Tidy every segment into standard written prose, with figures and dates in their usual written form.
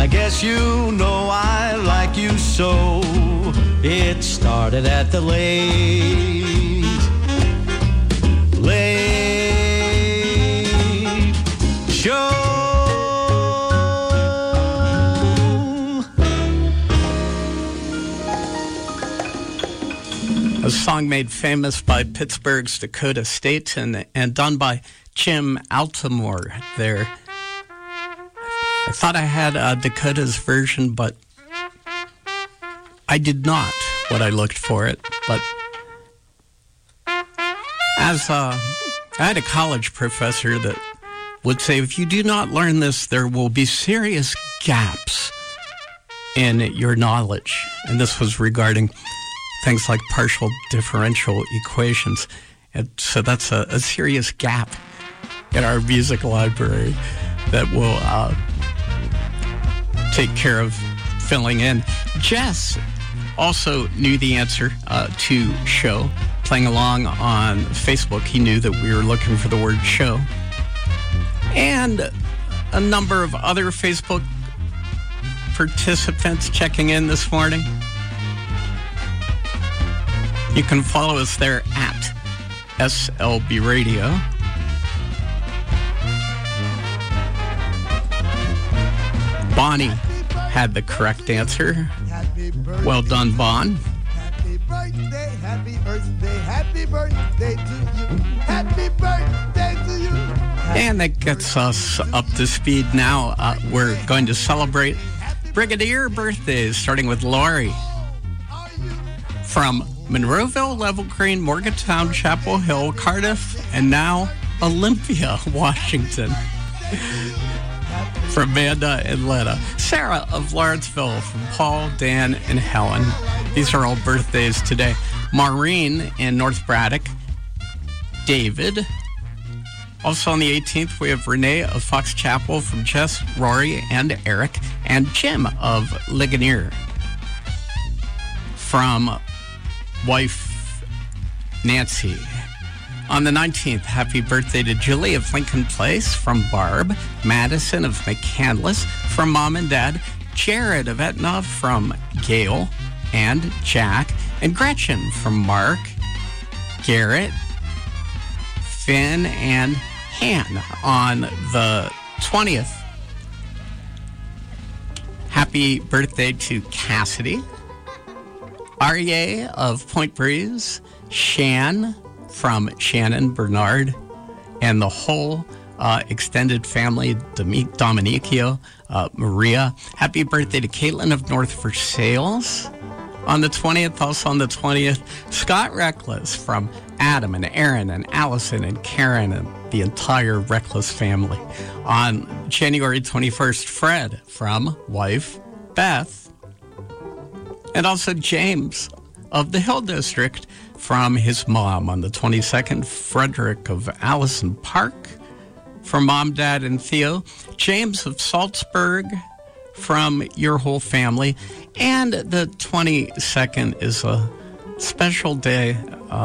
I guess you know I like you so. It started at the late show. A song made famous by Pittsburgh's Dakota State and done by Jim Altimore there. I thought I had Dakota's version, but I did not when I looked for it. But as I had a college professor that would say, if you do not learn this, there will be serious gaps in your knowledge. And this was regarding things like partial differential equations. And so that's a serious gap in our music library that will take care of filling in. Jess also knew the answer to show. Playing along on Facebook, he knew that we were looking for the word show. And a number of other Facebook participants checking in this morning. You can follow us there at SLB Radio. Bonnie had the correct answer. Well done, Bon. Happy birthday, happy birthday to you. Happy birthday to you. And that gets us up to speed now. We're going to celebrate Brigadier birthdays, starting with Laurie from Monroeville, Level Green, Morgantown, Chapel Hill, Cardiff, and now Olympia, Washington. From Amanda and Letta. Sarah of Lawrenceville, from Paul, Dan, and Helen. These are all birthdays today. Maureen in North Braddock. David. Also on the 18th, we have Renee of Fox Chapel, from Jess, Rory, and Eric. And Jim of Ligonier. From wife Nancy. On the 19th, happy birthday to Julie of Lincoln Place, from Barb. Madison of McCandless, from Mom and Dad. Jared of Etna, from Gail and Jack. And Gretchen from Mark, Garrett, Finn, and Han. On the 20th, happy birthday to Cassidy. Aryeh of Point Breeze. Shan from Shannon Bernard, and the whole extended family, Dominicio, Maria. Happy birthday to Caitlin of North Versailles. On the 20th, also on the 20th, Scott Reckless, from Adam and Aaron and Allison and Karen and the entire Reckless family. On January 21st, Fred from wife Beth. And also James of the Hill District, from his mom. On the 22nd, Frederick of Allison Park, from Mom, Dad, and Theo. James of Salzburg, from your whole family. And the 22nd is a special day.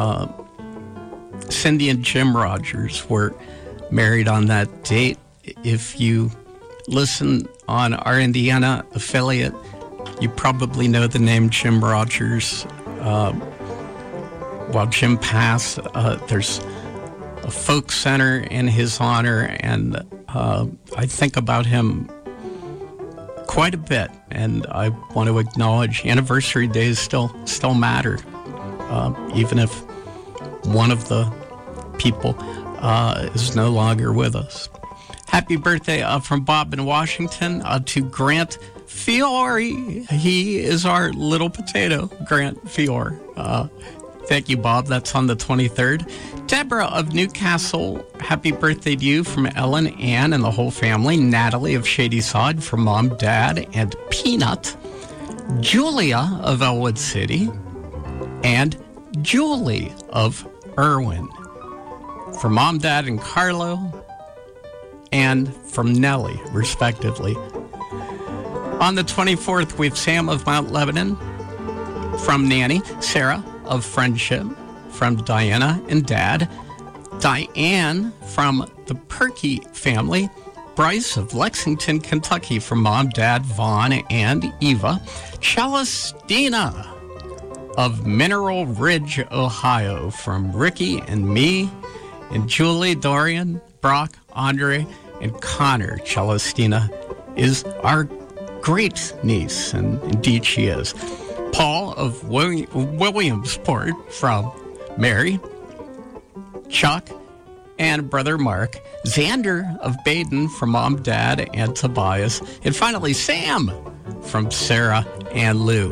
Cindy and Jim Rogers were married on that date. If you listen on our Indiana affiliate, you probably know the name Jim Rogers. While Jim passed, there's a folk center in his honor, and I think about him quite a bit, and I want to acknowledge anniversary days still matter, even if one of the people is no longer with us. Happy birthday from Bob in Washington to Grant Fiore. He is our little potato, Grant Fiore. Thank you, Bob. That's on the 23rd. Deborah of Newcastle, happy birthday to you, from Ellen, Ann, and the whole family. Natalie of Shady Sod, from Mom, Dad, and Peanut. Julia of Elwood City. And Julie of Irwin. From Mom, Dad, and Carlo. And from Nellie, respectively. On the 24th, we have Sam of Mount Lebanon. From Nanny. Sarah of Friendship, from Diana and Dad. Diane from the Perky family. Bryce of Lexington, Kentucky, from Mom, Dad, Vaughn, and Eva. Celestina of Mineral Ridge, Ohio, from Ricky and me, and Julie, Dorian, Brock, Andre, and Connor. Celestina is our great niece, and indeed she is. Paul of Williamsport, from Mary, Chuck, and brother Mark. Xander of Baden, from Mom, Dad, and Tobias. And finally, Sam from Sarah and Lou.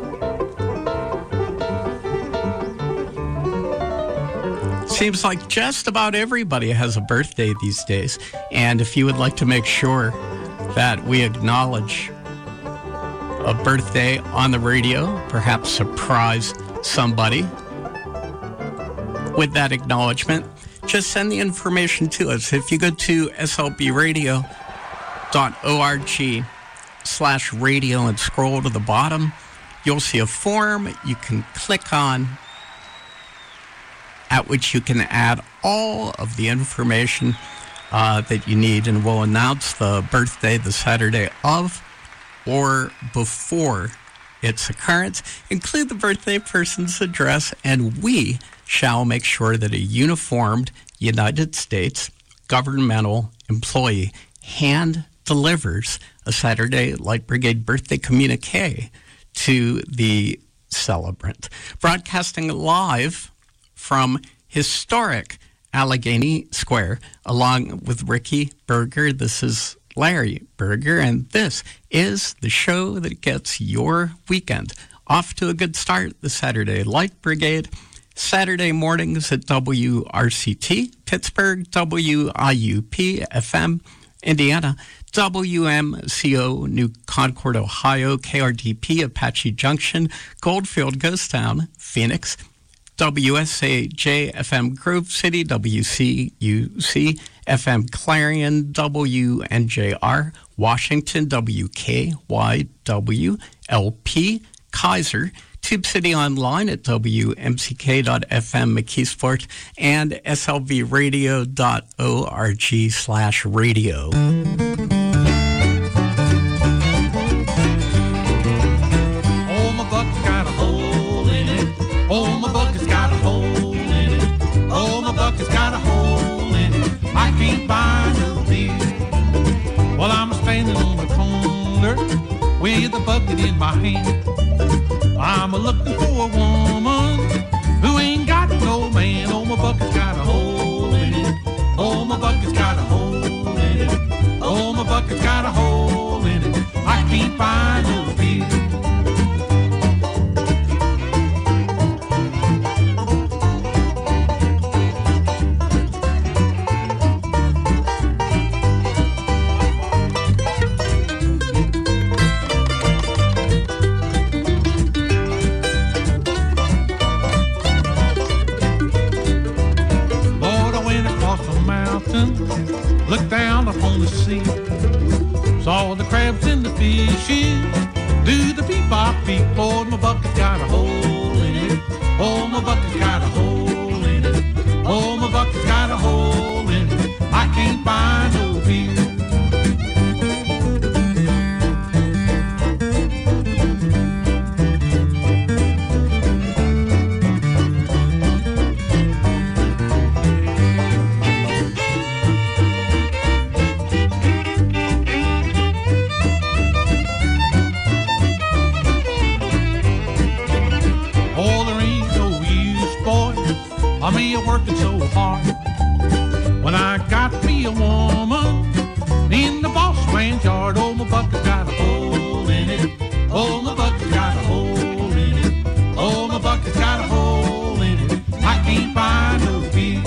Seems like just about everybody has a birthday these days. And if you would like to make sure that we acknowledge a birthday on the radio, perhaps surprise somebody with that acknowledgement, just send the information to us. If you go to slbradio.org/radio and scroll to the bottom, you'll see a form you can click on, at which you can add all of the information that you need, and we'll announce the birthday the Saturday of or before its occurrence. Include the birthday person's address, and we shall make sure that a uniformed United States governmental employee hand delivers a Saturday Light Brigade birthday communique to the celebrant. Broadcasting live from historic Allegheny Square, along with Ricky Berger. This is Larry Berger, and this is the show that gets your weekend off to a good start. The Saturday Light Brigade, Saturday mornings at WRCT, Pittsburgh, WIUP FM, Indiana, WMCO, New Concord, Ohio, KRDP, Apache Junction, Goldfield, Ghost Town, Phoenix, WSAJ FM Grove City, WCUC FM Clarion, WNJR Washington, WKYW LP Kaiser, Tube City Online at WMCK.FM McKeesport, and slvradio.org/radio. Oh, my bucket's got a hole in it. Oh, my bucket's got a hole in it. Oh, my bucket's got a hole in it. I can't buy no beer. Well, I'm standing on the corner with a bucket in my hand. I'm a-looking for a woman who ain't got no man. Oh, my bucket's got a hole in it. Oh, my bucket's got a hole in it. Oh, my bucket's got a hole in it. I can't find no beer. Looked down upon the sea, saw the crabs and the fishes do the beep-bop beep. Oh, my bucket's got a hole in it. Oh, my bucket's got a hole in it. Oh, my bucket's got a hole in it. I can't buy no beer. Me working so hard when I got me a woman in the boss man's yard. Oh, my bucket's got a hole in it. Oh, my bucket's got a hole in it. Oh, my bucket's got a hole in it. I can't buy no beer.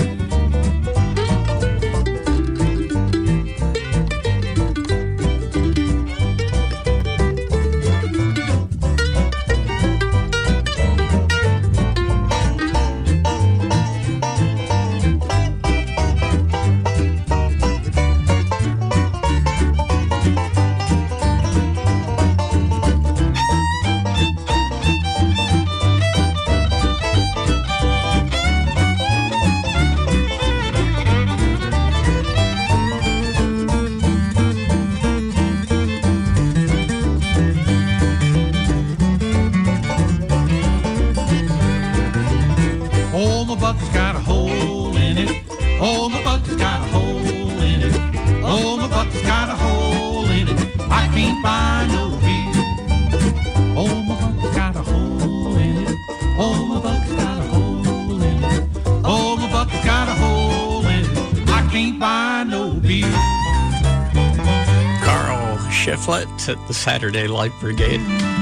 pamphlet at the Saturday Light Brigade.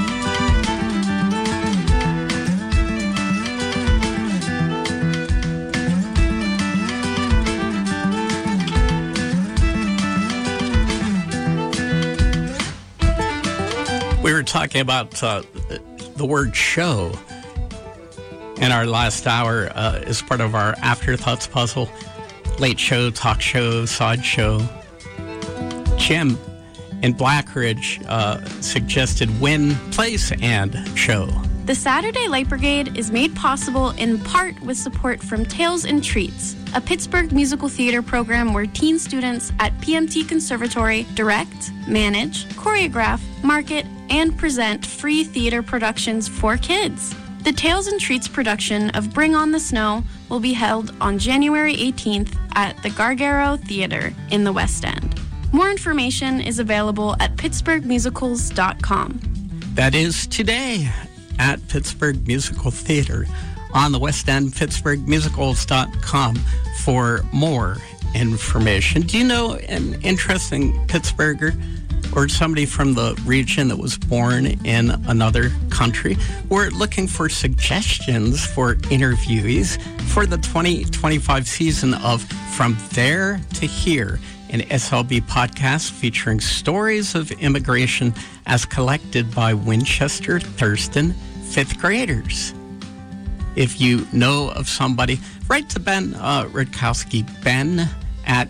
We were talking about the word show in our last hour as part of our Afterthoughts puzzle. Late show, talk show, side show. Jim in Blackridge suggested win, place, and show. The Saturday Light Brigade is made possible in part with support from Tales and Treats, a Pittsburgh musical theater program where teen students at PMT Conservatory direct, manage, choreograph, market, and present free theater productions for kids. The Tales and Treats production of Bring on the Snow will be held on January 18th at the Gargaro Theater in the West End. More information is available at pittsburghmusicals.com. That is today at Pittsburgh Musical Theater on the West End, pittsburghmusicals.com for more information. Do you know an interesting Pittsburgher or somebody from the region that was born in another country? We're looking for suggestions for interviewees for the 2025 season of From There to Here, an SLB podcast featuring stories of immigration as collected by Winchester Thurston fifth graders. If you know of somebody, write to Ben Rutkowski, Ben at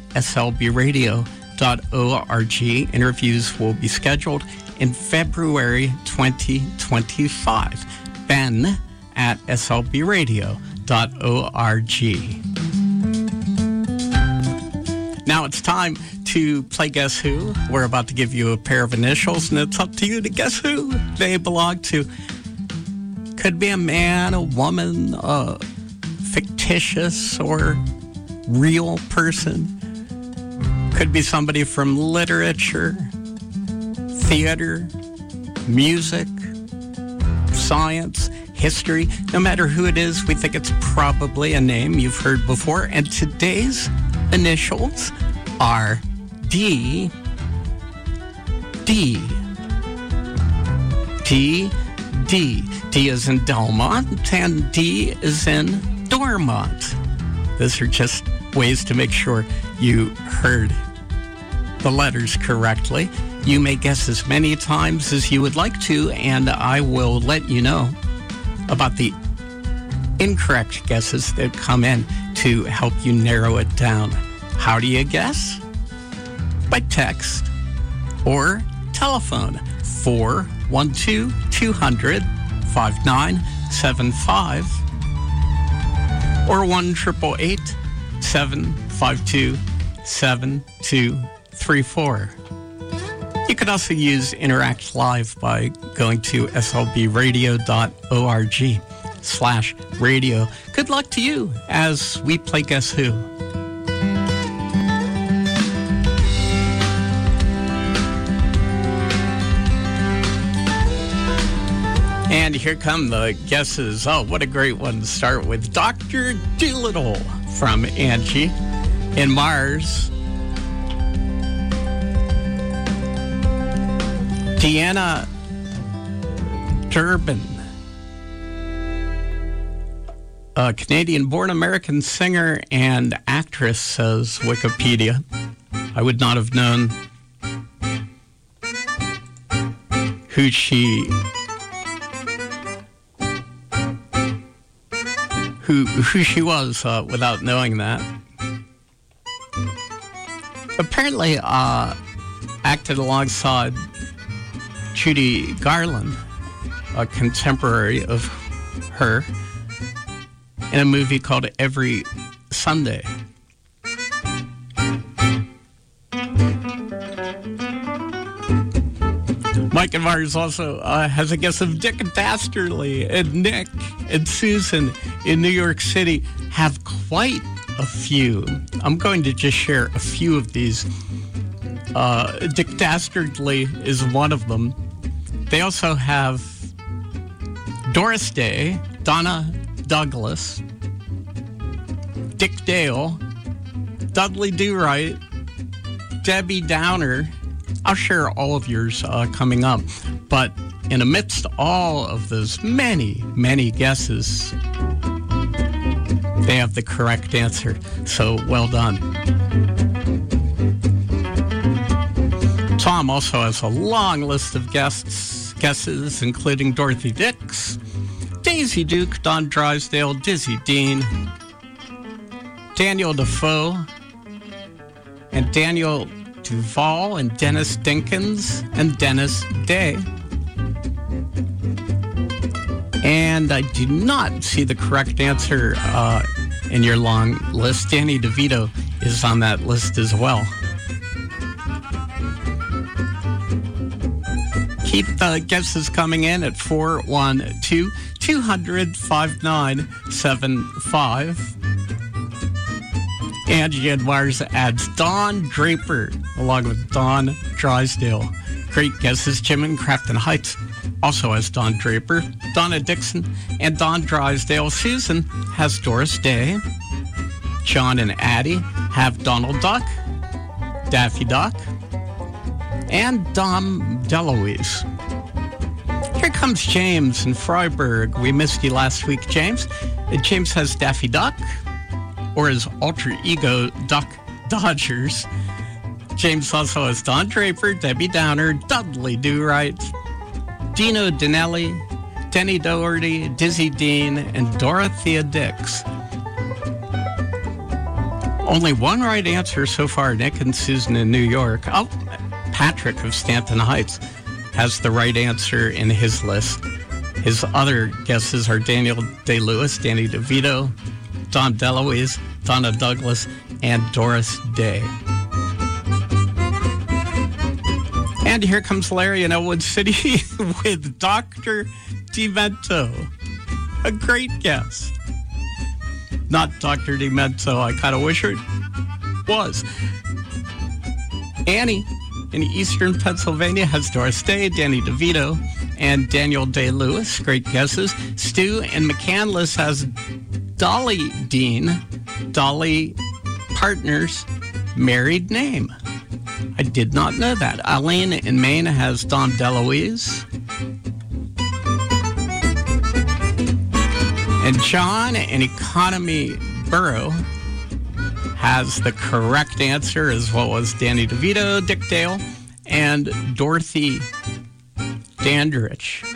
slbradio.org. Interviews will be scheduled in February 2025. Ben at slbradio.org. Now it's time to play Guess Who. We're about to give you a pair of initials, and it's up to you to guess who they belong to. Could be a man, a woman, a fictitious or real person. Could be somebody from literature, theater, music, science, history. No matter who it is, we think it's probably a name you've heard before. And today's initials are D. D. D. D. D is in Delmont, and D is in Dormont. Those are just ways to make sure you heard the letters correctly. You may guess as many times as you would like to, and I will let you know about the incorrect guesses that come in to help you narrow it down. How do you guess? By text or telephone 412-200-5975 or 1-888-752-7234. You could also use Interact Live by going to slbradio.org/radio. Good luck to you as we play Guess Who. And here come the guesses. Oh, what a great one to start with. Dr. Dolittle from Angie in Mars. Deanna Durbin, a Canadian-born American singer and actress, says Wikipedia. I would not have known who she was without knowing that. Apparently acted alongside Judy Garland, a contemporary of her, in a movie called Every Sunday. Mike and Mars also has a guess of Dick Dastardly, and Nick and Susan in New York City have quite a few. I'm going to just share a few of these. Dick Dastardly is one of them. They also have Doris Day, Donna Douglas, Dick Dale, Dudley Do Right, Debbie Downer, I'll share all of yours coming up. But in amidst all of those many, many guesses, they have the correct answer. So well done. Tom also has a long list of guesses, including Dorothy Dix, Daisy Duke, Don Drysdale, Dizzy Dean, Daniel Defoe, and Daniel Duval, and Dennis Dinkins, and Dennis Day. And I do not see the correct answer in your long list. Danny DeVito is on that list as well. Keep the guesses coming in at 412-200-5975. Angie Edwards adds Don Draper along with Don Drysdale. Great guesses. Jim in Crafton Heights also has Don Draper, Donna Dixon, and Don Drysdale. Susan has Doris Day. John and Addie have Donald Duck, Daffy Duck, and Dom DeLuise. Here comes James in Freiburg. We missed you last week, James. James has Daffy Duck, or his alter ego, Duck Dodgers. James also has Don Draper, Debbie Downer, Dudley Do-Right, Dino Dinelli, Denny Doherty, Dizzy Dean, and Dorothea Dix. Only one right answer so far, Nick and Susan in New York. Oh, Patrick of Stanton Heights has the right answer in his list. His other guesses are Daniel Day-Lewis, Danny DeVito, Don DeLuise, Donna Douglas, and Doris Day. And here comes Larry in Elwood City with Dr. Demento. A great guess. Not Dr. Demento. I kind of wish it was. Annie in Eastern Pennsylvania has Doris Day, Danny DeVito, and Daniel Day-Lewis. Great guesses. Stu in McCandless has Dolly Dean, Dolly Partner's married name. I did not know that. Eileen in Maine has Don DeLuise. And John in Economy Borough has the correct answer, as well as Danny DeVito, Dick Dale, and Dorothy Dandridge.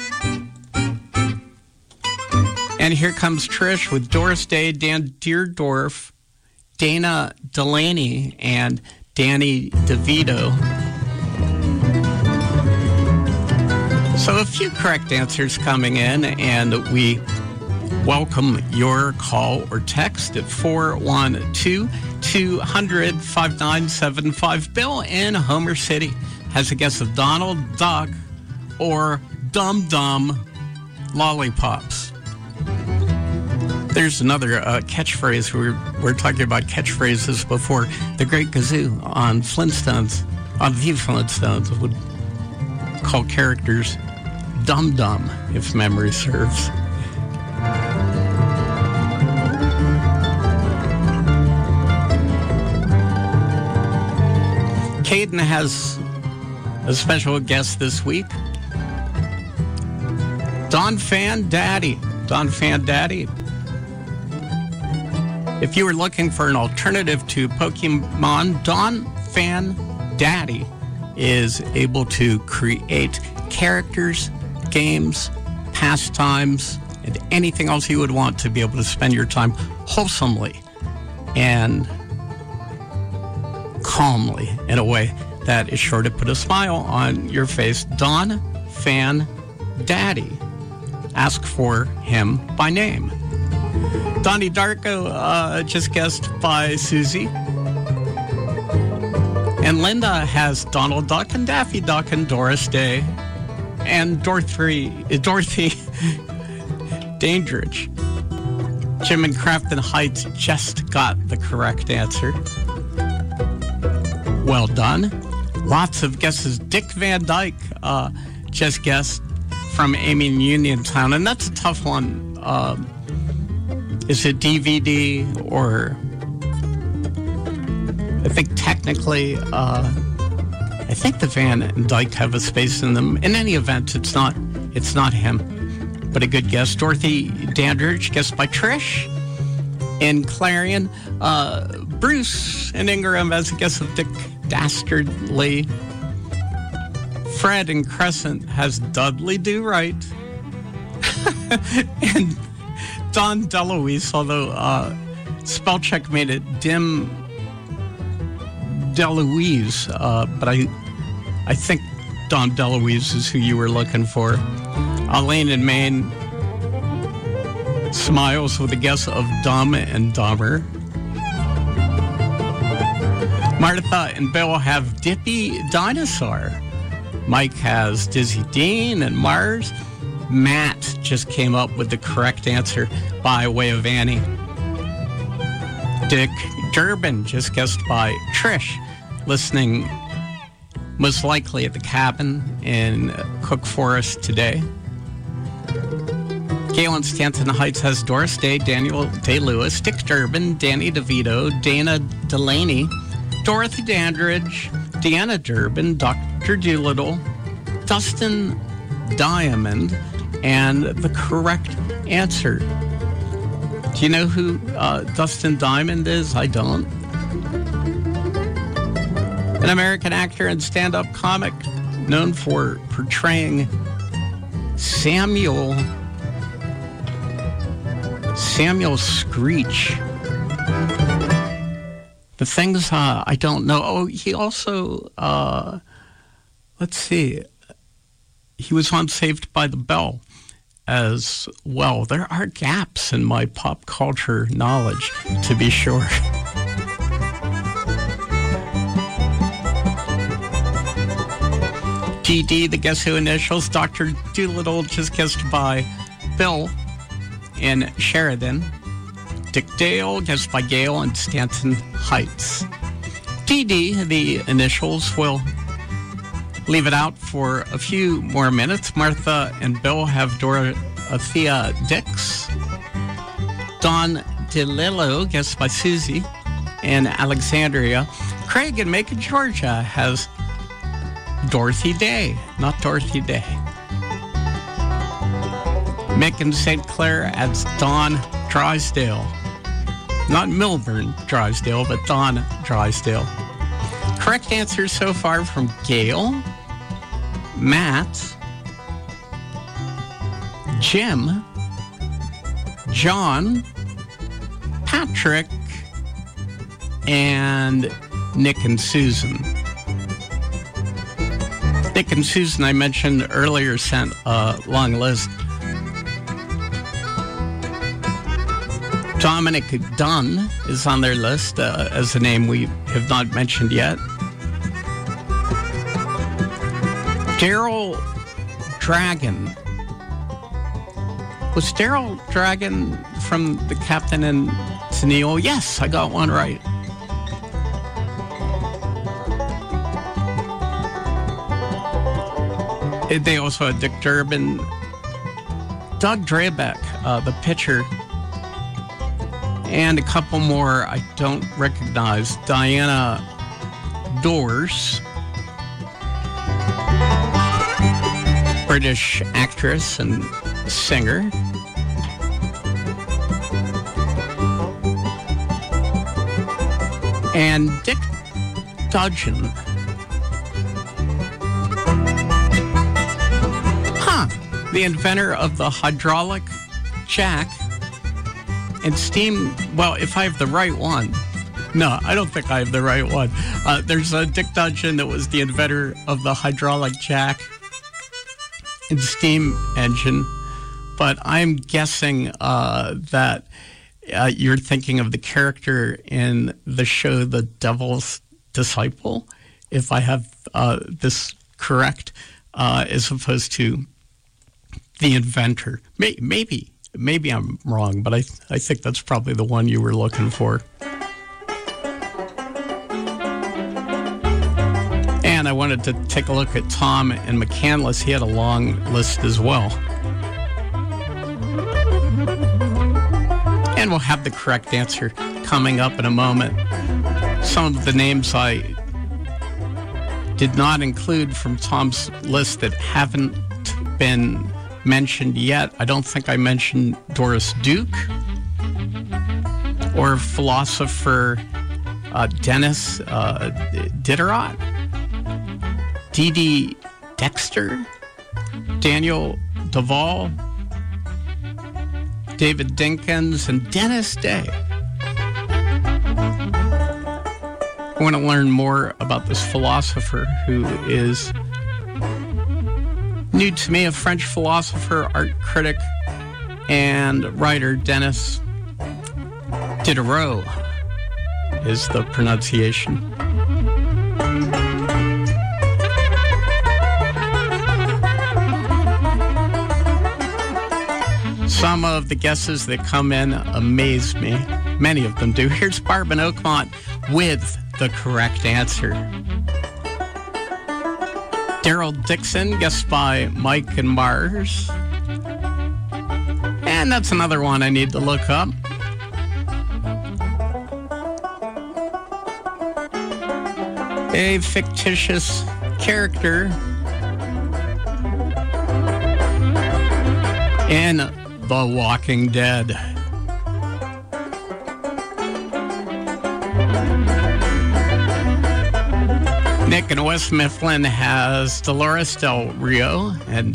And here comes Trish with Doris Day, Dan Deerdorf, Dana Delaney, and Danny DeVito. So a few correct answers coming in, and we welcome your call or text at 412-200-5975. Bill in Homer City has a guess of Donald Duck or Dum Dum Lollipops. There's another catchphrase. We're talking about catchphrases before. The Great Gazoo on Flintstones, on the Flintstones, would call characters Dum Dum, if memory serves. Caden has a special guest this week. Don Fan Daddy. Don Fan Daddy. If you were looking for an alternative to Pokemon, Don Fan Daddy is able to create characters, games, pastimes, and anything else you would want to be able to spend your time wholesomely and calmly in a way that is sure to put a smile on your face. Don Fan Daddy. Ask for him by name. Donnie Darko, just guessed by Susie. And Linda has Donald Duck and Daffy Duck and Doris Day and Dorothy Dandridge. Jim in Crafton Heights just got the correct answer. Well done. Lots of guesses. Dick Van Dyke just guessed from Amy in Uniontown, and that's a tough one. Is it DVD or I think technically I think the Van Dyke have a space in them. In any event, it's not him, but a good guess. Dorothy Dandridge, guessed by Trish. In Clarion, Bruce and Ingram as a guess of Dick Dastardly. Fred and Crescent has Dudley Do Right. And Don DeLuise, although spell check made it Dim DeLuise, but I think Don DeLuise is who you were looking for. Elaine in Maine smiles with a guess of Dumb and Dumber. Martha and Bill have Dippy Dinosaur. Mike has Dizzy Dean and Mars. Matt just came up with the correct answer by way of Annie. Dick Durbin just guessed by Trish, listening most likely at the cabin in Cook Forest today. Galen Stanton Heights has Doris Day, Daniel Day-Lewis, Dick Durbin, Danny DeVito, Dana Delaney, Dorothy Dandridge, Deanna Durbin, Dr. Doolittle, Dustin Diamond, and the correct answer. Do you know who Dustin Diamond is? I don't. An American actor and stand-up comic known for portraying Samuel Screech. The things I don't know. Oh, he also, let's see, he was on Saved by the Bell as well. There are gaps in my pop culture knowledge, to be sure. DD, the Guess Who initials. Dr. Doolittle, just guessed by Bill in Sheridan. Dick Dale, guessed by Gail in Stanton Heights. DD, the initials, will leave it out for a few more minutes. Martha and Bill have Dorothea Dix. Don DeLillo, guessed by Susie in Alexandria. Craig in Macon, Georgia, has Dorothy Day, not Dorothy Day. Mick in St. Clair adds Don Drysdale. Not Milburn Drysdale, but Don Drysdale. Correct answers so far from Gail, Matt, Jim, John, Patrick, and Nick and Susan. Nick and Susan, I mentioned earlier, sent a long list. Dominic Dunn is on their list as a name we have not mentioned yet. Daryl Dragon. Was Daryl Dragon from The Captain and Tennille? Yes, I got one right. They also had Dick Durbin, Doug Drabeck, the pitcher, and a couple more I don't recognize. Diana Dors, British actress and singer. And Dick Dudgeon. The inventor of the hydraulic jack and steam. Well, if I have the right one. No, I don't think I have the right one. There's a Dick Dudgeon that was the inventor of the hydraulic jack and steam engine. But I'm guessing that you're thinking of the character in the show The Devil's Disciple, if I have this correct, as opposed to the inventor. Maybe I'm wrong, but I think that's probably the one you were looking for. And I wanted to take a look at Tom and McCandless. He had a long list as well. And we'll have the correct answer coming up in a moment. Some of the names I did not include from Tom's list that haven't been mentioned yet. I don't think I mentioned Doris Duke or philosopher Dennis Diderot, D.D. Dexter, Daniel Duvall, David Dinkins, and Dennis Day. I want to learn more about this philosopher who is new to me, a French philosopher, art critic, and writer. Dennis Diderot is the pronunciation. Some of the guesses that come in amaze me. Many of them do. Here's Barb in Oakmont with the correct answer. Daryl Dixon, guessed by Mike and Mars. And that's another one I need to look up. A fictitious character in The Walking Dead. Nick in West Mifflin has Dolores Del Rio, and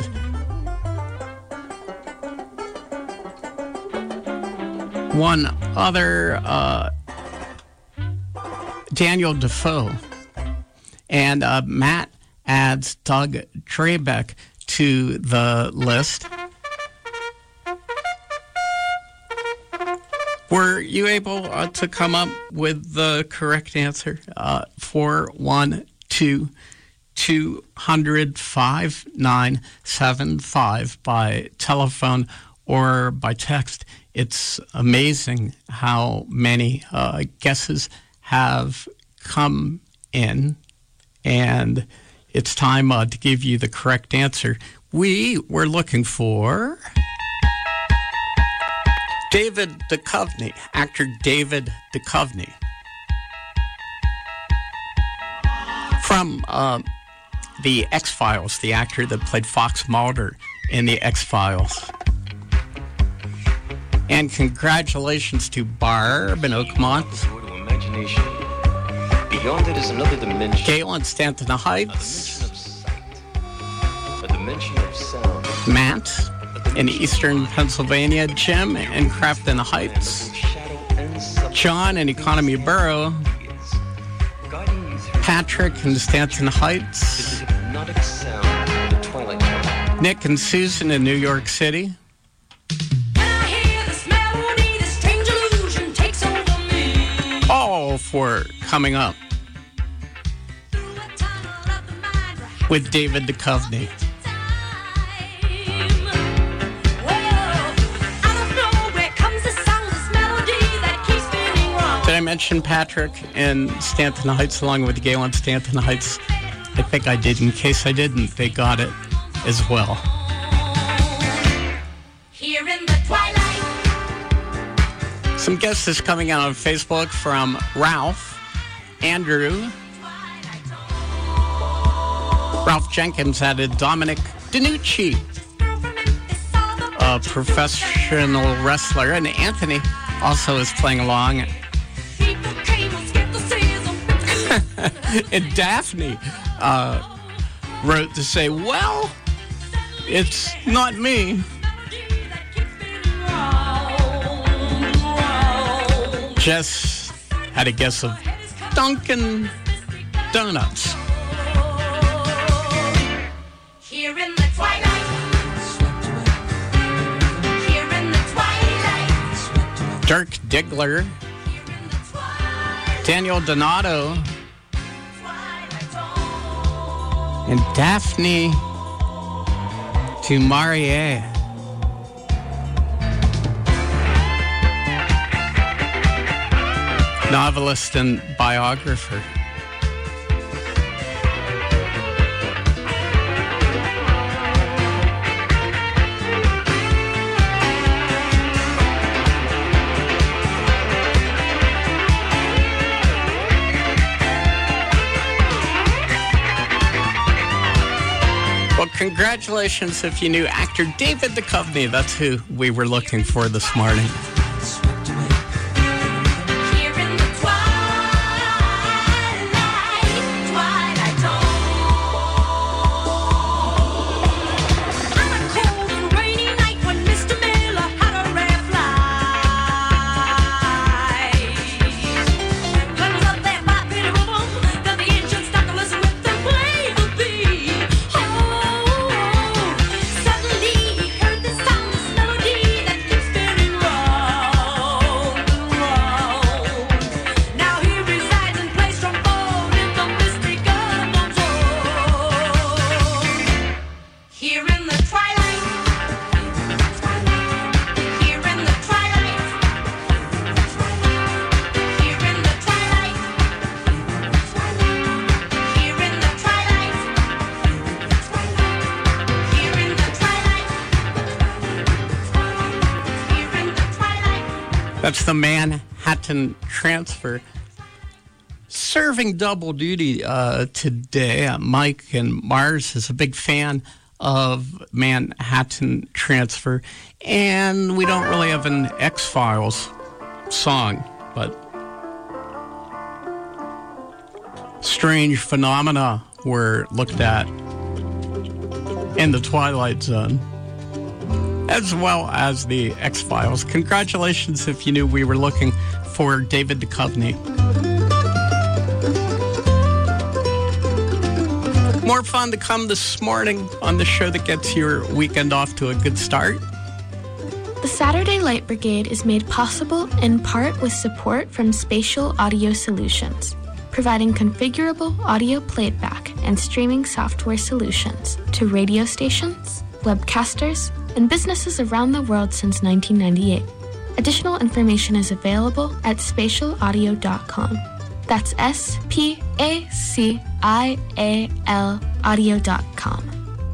one other, Daniel Defoe. And Matt adds Doug Drabeck to the list. Were you able to come up with the correct answer? 412-200-5975 by telephone or by text. It's amazing how many guesses have come in, and it's time to give you the correct answer. We were looking for David Duchovny, actor David Duchovny. From the X-Files, the actor that played Fox Mulder in the X-Files. And congratulations to Barb in Oakmont. Beyond it is another dimension. Gail in Stanton Heights. A dimension of sound. Matt in Eastern Pennsylvania. Jim in Crafton Heights. John in Economy Borough. Patrick in Stanton Heights. Nick and Susan in New York City. All for coming up with David Duchovny. Did I mention Patrick in Stanton Heights along with Gail in Stanton Heights? I think I did. In case I didn't, they got it as well. Here in the twilight. Some guesses coming out on Facebook from Ralph, Andrew, Ralph Jenkins added Dominic DeNucci, a professional wrestler, and Anthony also is playing along. And Daphne wrote to say, well, it's not me. Jess had a guess of Dunkin' Donuts. Here in the twilight. Here in the twilight. Dirk Diggler. Daniel Donato. And Daphne du Maurier. Novelist and biographer. Congratulations if you knew actor David Duchovny. That's who we were looking for this morning. Here in the twilight zone. On a cold and rainy night when Mr. Miller had a red light. Comes up that bop in a boom, then the engine stopped to listen with them play the beat. Oh, suddenly he heard the sound, this melody that keeps spinning round and round. Now he resides and plays trombone in the mystic unknown zone. Here in the twilight, here in the twilight, here in the twilight, here in the twilight, here in the twilight, here in the twilight. That's the Manhattan Transfer. Serving double duty today. Mike and Mars is a big fan of Manhattan Transfer. And we don't really have an X-Files song, but strange phenomena were looked at in the Twilight Zone, as well as the X-Files. Congratulations if you knew we were looking for David Duchovny. More fun to come this morning on the show that gets your weekend off to a good start. The Saturday Light Brigade is made possible in part with support from Spatial Audio Solutions, providing configurable audio playback and streaming software solutions to radio stations, webcasters, and businesses around the world since 1998. Additional information is available at spatialaudio.com. That's SPACIAL audio.com.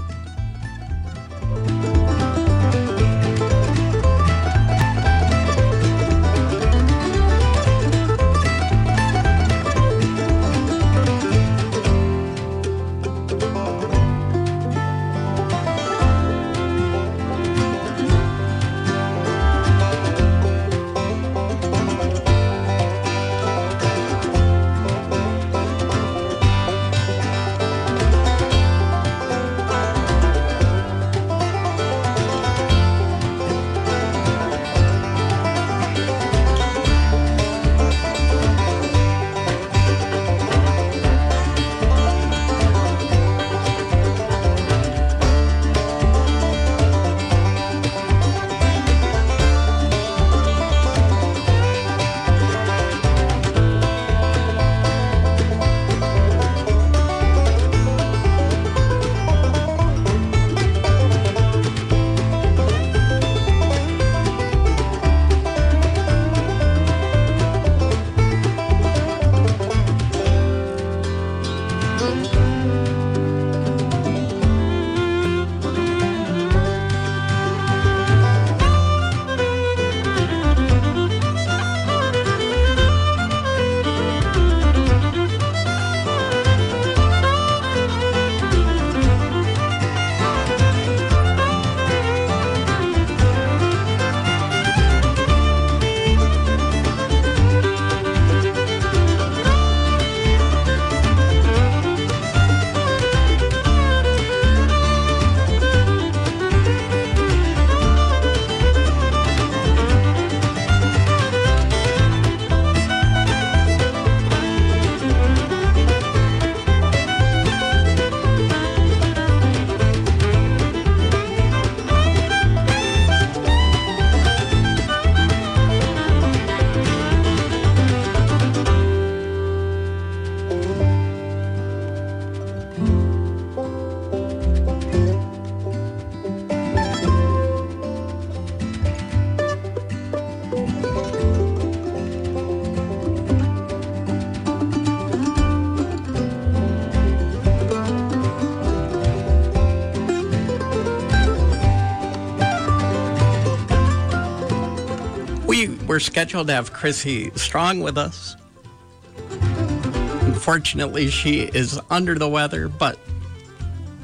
We were scheduled to have Chrissy Strong with us. Unfortunately, she is under the weather, but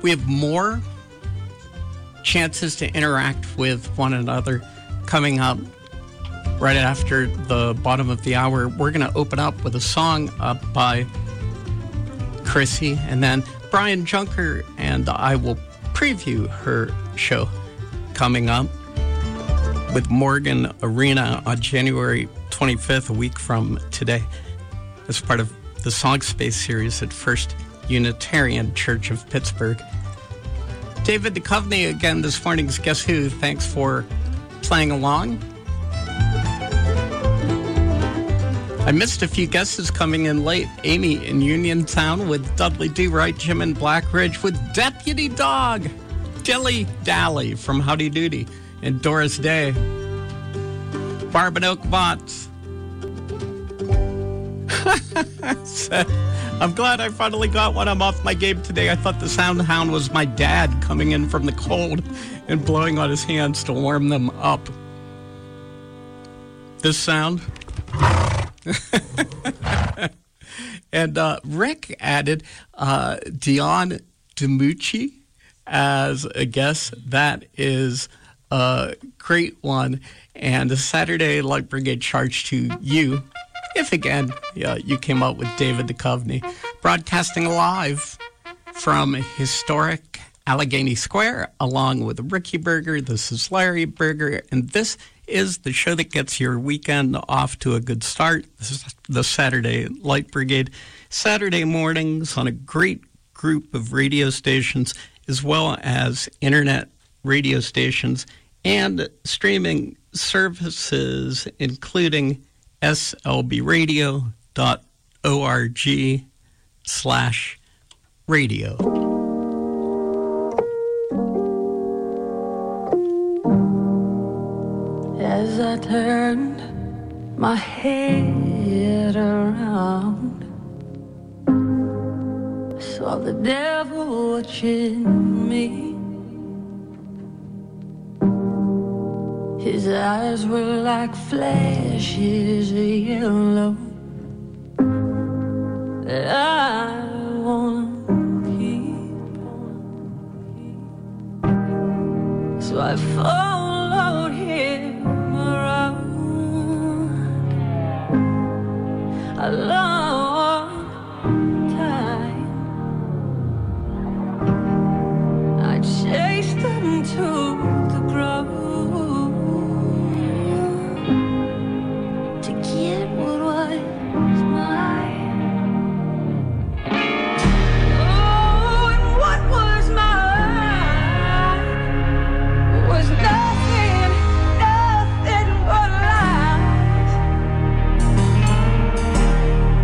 We have more chances to interact with one another coming up right after the bottom of the hour. We're going to open up with a song by Chrissy, and then Brian Junker and I will preview her show coming up with Morgan Arena on January 25th, a week from today, as part of the Song Space series at First Unitarian Church of Pittsburgh. David Duchovny again this morning's Guess Who. Thanks for playing along. I missed a few guesses coming in late. Amy in Uniontown with Dudley Do Right, Jim in Blackridge with Deputy Dog, Dilly Dally from Howdy Doody, and Doris Day. Barb and Oak Bots. I'm glad I finally got one. I'm off my game today. I thought the sound hound was my dad coming in from the cold and blowing on his hands to warm them up. This sound. And Rick added Dion DiMucci as a guess. That is a great one. And a Saturday Light Brigade charge to you, if again you came up with David Duchovny. Broadcasting live from historic Allegheny Square, along with Ricky Berger. This is Larry Berger, and this is the show that gets your weekend off to a good start. This is the Saturday Light Brigade. Saturday mornings on a great group of radio stations, as well as internet radio stations and streaming services, including slbradio.org/radio. As I turned my head around, I saw the devil watching me. His eyes were like flashes of yellow that I want to keep. So I followed him around a long time. I chased him to the ground to get what was mine. Oh, and what was mine was nothing but lies.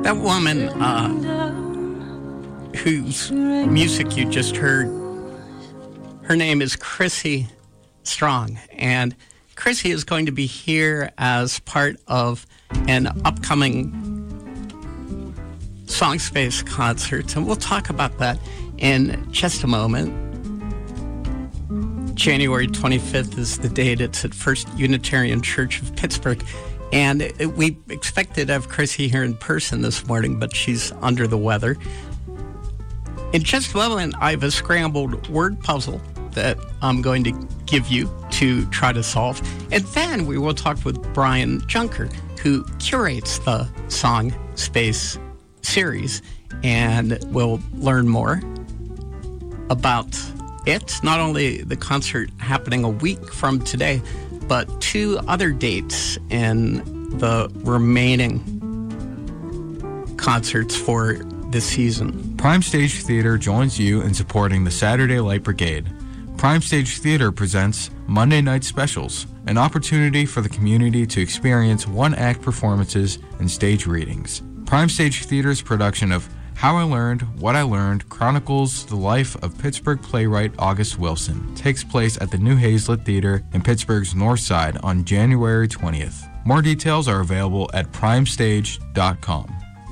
That woman whose music you just heard, her name is Chrissy Strong. And Chrissy is going to be here as part of an upcoming Song Space concert. And we'll talk about that in just a moment. January 25th is the date. It's at First Unitarian Church of Pittsburgh. And we expected to have Chrissy here in person this morning, but she's under the weather. In just a moment, I have a scrambled word puzzle that I'm going to give you to try to solve. And then we will talk with Brian Junker, who curates the Song Space series, and we'll learn more about it. Not only the concert happening a week from today, but 2 other dates in the remaining concerts for this season. Prime Stage Theater joins you in supporting the Saturday Light Brigade. Prime Stage Theater presents Monday Night Specials, an opportunity for the community to experience one-act performances and stage readings. Prime Stage Theater's production of How I Learned, What I Learned chronicles the life of Pittsburgh playwright August Wilson. Takes place at the New Hazlitt Theater in Pittsburgh's North Side on January 20th. More details are available at primestage.com.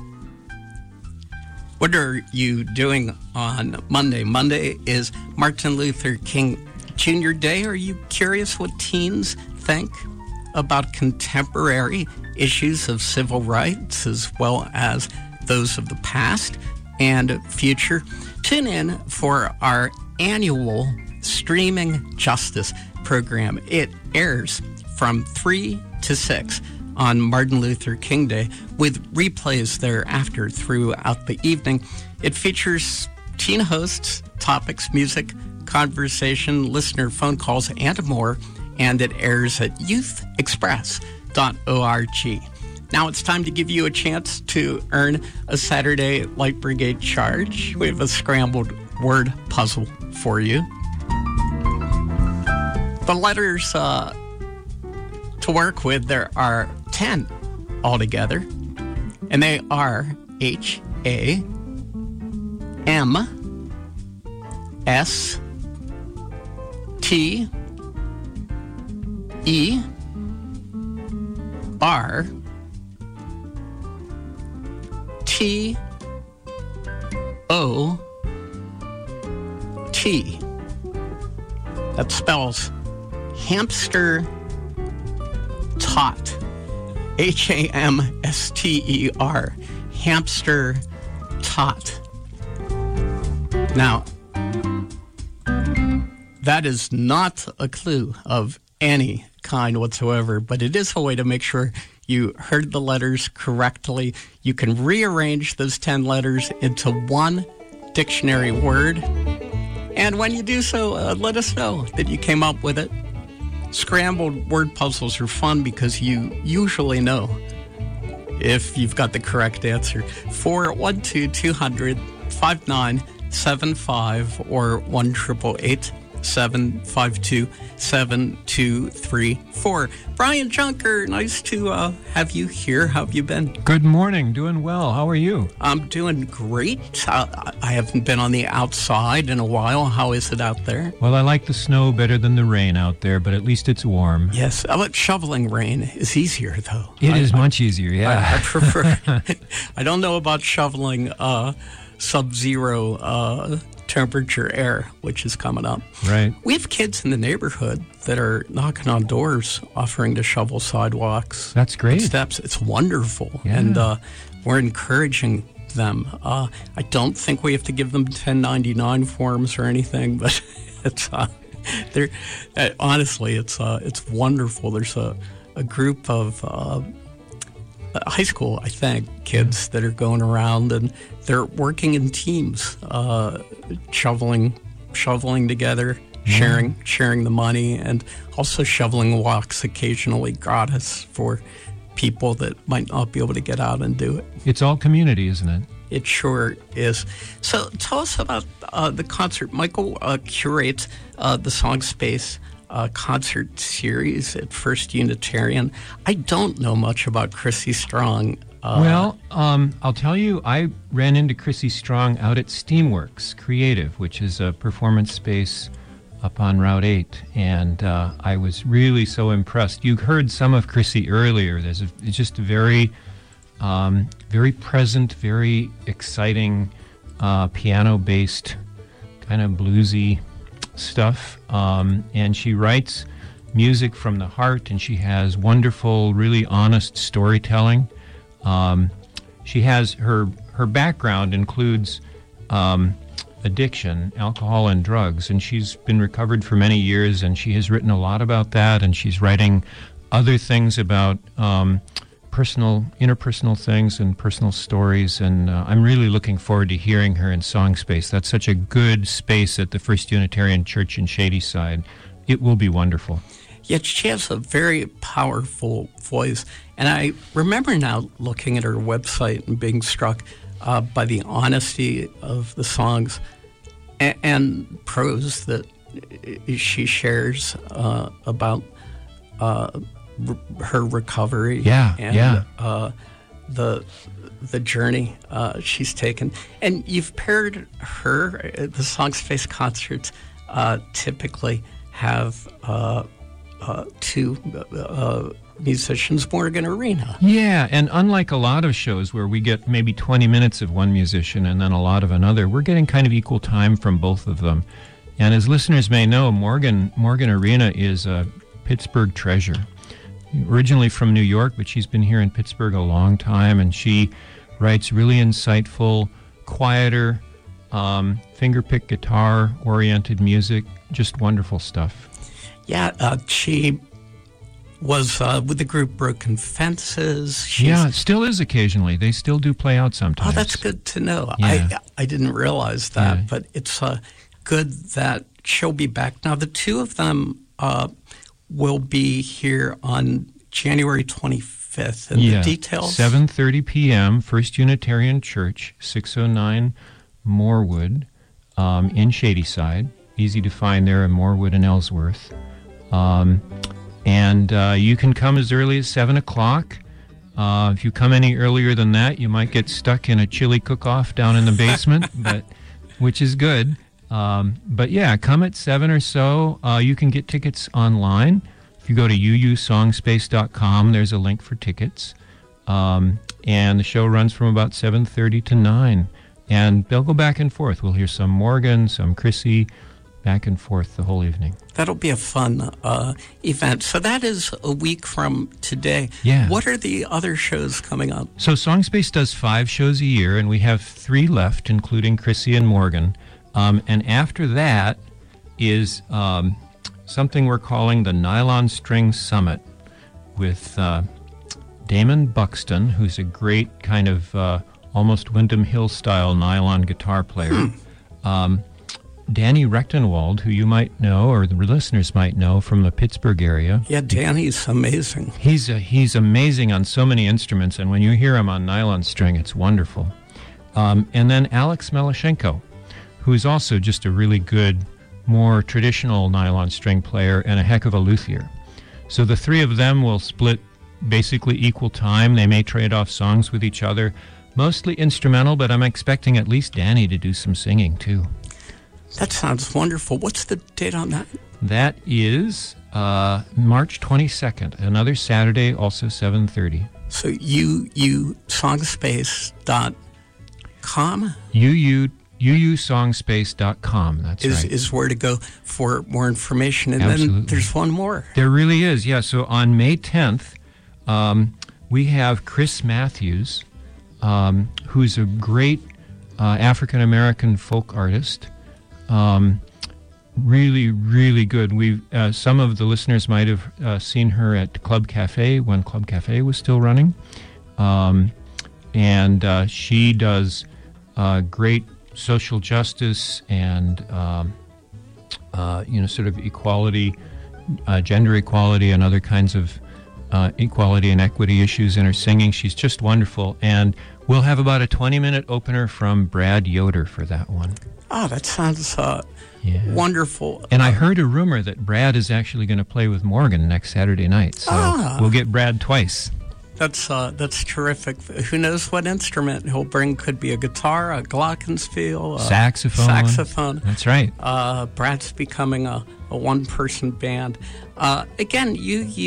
What are you doing on Monday? Monday is Martin Luther King Jr. Day. Are you curious what teens think about contemporary issues of civil rights as well as those of the past and future? Tune in for our annual Streaming Justice program. It airs from 3 to 6 on Martin Luther King Day, with replays thereafter throughout the evening. It features teen hosts, topics, music, conversation, listener phone calls, and more, and it airs at youthexpress.org. Now it's time to give you a chance to earn a Saturday Light Brigade charge. We have a scrambled word puzzle for you. The letters to work with, there are 10 altogether, and they are H, A, M, S, T, E, R, T, O, T. That spells hamster tot. Hamster, hamster tot. Now, that is not a clue of any kind whatsoever, but it is a way to make sure you heard the letters correctly. You can rearrange those 10 letters into one dictionary word. And when you do so, let us know that you came up with it. Scrambled word puzzles are fun because you usually know if you've got the correct answer. 412-200-5975 or 1-888-752-7234. Brian Junker, nice to have you here. How have you been? Good morning. Doing well. How are you? I'm doing great. I haven't been on the outside in a while. How is it out there? Well, I like the snow better than the rain out there, but at least it's warm. Yes, but shoveling rain is easier, though. It is much easier, yeah. I prefer. I don't know about shoveling sub-zero temperature air, which is coming up. Right. We have kids in the neighborhood that are knocking on doors offering to shovel sidewalks. That's great. Steps. It's wonderful. Yeah. And we're encouraging them. I don't think we have to give them 1099 forms or anything, but it's honestly, it's wonderful. There's a group of high school, I think, kids that are going around and they're working in teams, shoveling together, sharing the money, and also shoveling walks occasionally gratis for people that might not be able to get out and do it. It's all community, isn't it? It sure is. So tell us about the concert. Michael curates the Song Space concert series at First Unitarian. I don't know much about Chrissy Strong. I'll tell you, I ran into Chrissy Strong out at Steamworks Creative, which is a performance space up on Route 8, and I was really so impressed. You heard some of Chrissy earlier. It's just a very, very present, very exciting piano-based kind of bluesy stuff, and she writes music from the heart, and she has wonderful, really honest storytelling. She has her background includes addiction, alcohol and drugs, and she's been recovered for many years, and she has written a lot about that, and she's writing other things about interpersonal things and personal stories, and I'm really looking forward to hearing her in Song Space. That's such a good space at the First Unitarian Church in Shadyside. It will be wonderful. Yet she has a very powerful voice. And I remember now looking at her website and being struck by the honesty of the songs and prose that she shares about her recovery and the journey she's taken. And you've paired her, the Song Space concerts typically have two musicians, Morgan Arena. Yeah, and unlike a lot of shows where we get maybe 20 minutes of one musician and then a lot of another, we're getting kind of equal time from both of them. And as listeners may know, Morgan Arena is a Pittsburgh treasure. Originally from New York, but she's been here in Pittsburgh a long time, and she writes really insightful, quieter, fingerpick guitar-oriented music, just wonderful stuff. Yeah, she was with the group Broken Fences. Yeah, it still is occasionally. They still do play out sometimes. Oh, that's good to know. Yeah. I didn't realize that, but it's good that she'll be back. Now, the two of them will be here on January 25th. And the details? 7:30 p.m., First Unitarian Church, 609 Morewood in Shadyside. Easy to find there in Morewood and Ellsworth. And you can come as early as 7 o'clock. If you come any earlier than that, you might get stuck in a chili cook-off down in the basement, which is good. But yeah, come at 7 or so. You can get tickets online. If you go to uusongspace.com, there's a link for tickets. And the show runs from about 7:30 to 9. And they'll go back and forth. We'll hear some Morgan, some Chrissy, back and forth the whole evening. That'll be a fun event. So that is a week from today. Yeah. What are the other shows coming up? So Songspace does 5 shows a year, and we have 3 left, including Chrissy and Morgan. And after that is something we're calling the Nylon String Summit with Damon Buxton, who's a great kind of almost Windham Hill-style nylon guitar player. Danny Rechtenwald, who you might know, or the listeners might know from the Pittsburgh area. Yeah, Danny's amazing. He's amazing on so many instruments, and when you hear him on nylon string, it's wonderful. And then Alex Melashenko, who's also just a really good, more traditional nylon string player and a heck of a luthier. So the 3 of them will split basically equal time. They may trade off songs with each other, mostly instrumental, but I'm expecting at least Danny to do some singing too. That sounds wonderful. What's the date on that? That is March 22nd, another Saturday, also 7:30. So uusongspace.com? uusongspace.com, that's right. Is where to go for more information. And Absolutely. then there's one more. There really is, yeah. So on May 10th, we have Chris Matthews, who's a great African-American folk artist. Really, really good. Some of the listeners might have seen her at Club Cafe when Club Cafe was still running. And she does great social justice and, sort of equality, gender equality and other kinds of equality and equity issues in her singing. She's just wonderful. And we'll have about a 20-minute opener from Brad Yoder for that one. Oh, that sounds wonderful. And I heard a rumor that Brad is actually going to play with Morgan next Saturday night. So we'll get Brad twice. That's terrific. Who knows what instrument he'll bring? Could be a guitar, a glockenspiel, a Saxophone. That's right. Brad's becoming a one-person band. Again,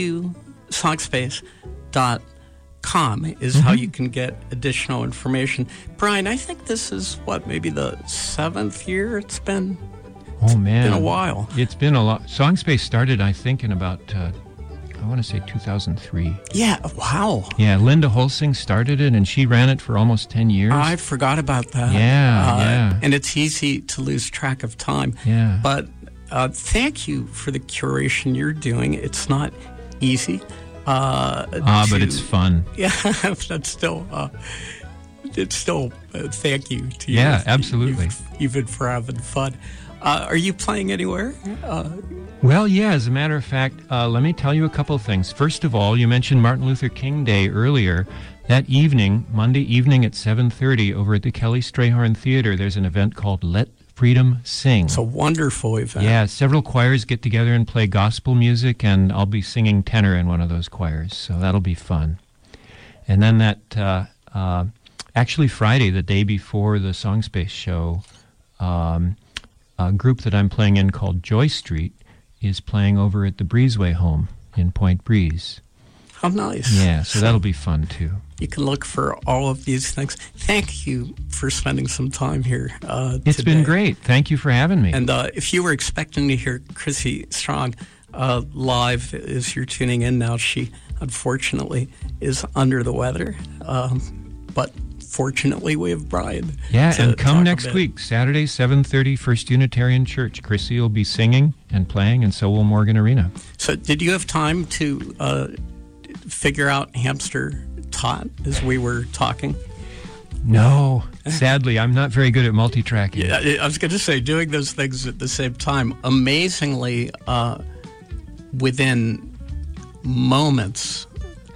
songspace.com is how you can get additional information. Brian, I think this is maybe the 7th year it's been. Oh man, been a while. It's been a lot. Songspace started, I think, in about I want to say 2003. Yeah, wow. Yeah, Linda Holsing started it, and she ran it for almost 10 years. I forgot about that. Yeah. And it's easy to lose track of time. Yeah. But thank you for the curation you're doing. It's not easy. But it's fun. Yeah, that's still. It's still thank you to you. Yeah, absolutely. Even for having fun. Are you playing anywhere? Well, yeah, as a matter of fact, let me tell you a couple of things. First of all, you mentioned Martin Luther King Day earlier. That evening, Monday evening at 7:30 over at the Kelly Strayhorn Theater, there's an event called Let Freedom Sing. It's a wonderful event. Yeah, several choirs get together and play gospel music, and I'll be singing tenor in one of those choirs, so that'll be fun. And then actually Friday, the day before the Songspace show, a group that I'm playing in called Joy Street is playing over at the Breezeway home in Point Breeze. How nice. Yeah, so that'll be fun too. You can look for all of these things. Thank you for spending some time here It's today. been great. Thank you for having me. And if you were expecting to hear Chrissy Strong live as you're tuning in now, she unfortunately is under the weather. But fortunately, we have Brian. Yeah, to and come talk next a bit. week, Saturday, 7:30, First Unitarian Church. Chrissy will be singing and playing, and so will Morgan Arena. So did you have time to figure out Hamster Tot as we were talking? No, sadly, I'm not very good at multi-tracking. Yeah, I was going to say, doing those things at the same time, amazingly, within moments,